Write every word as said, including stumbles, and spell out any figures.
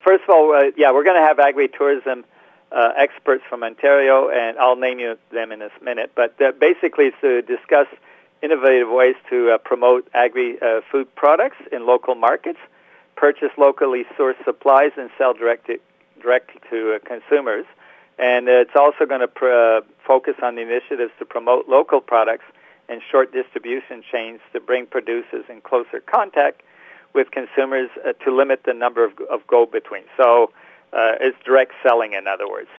first of all, uh, yeah, we're going to have agri-tourism uh, experts from Ontario, and I'll name you them in a minute. But uh, basically, it's to discuss innovative ways to uh, promote agri-food uh, products in local markets, purchase locally sourced supplies, and sell direct to, direct to uh, consumers. And uh, it's also going to pr- uh, focus on the initiatives to promote local products and short distribution chains to bring producers in closer contact with consumers uh, to limit the number of, of go-betweens. So uh, it's direct selling, in other words.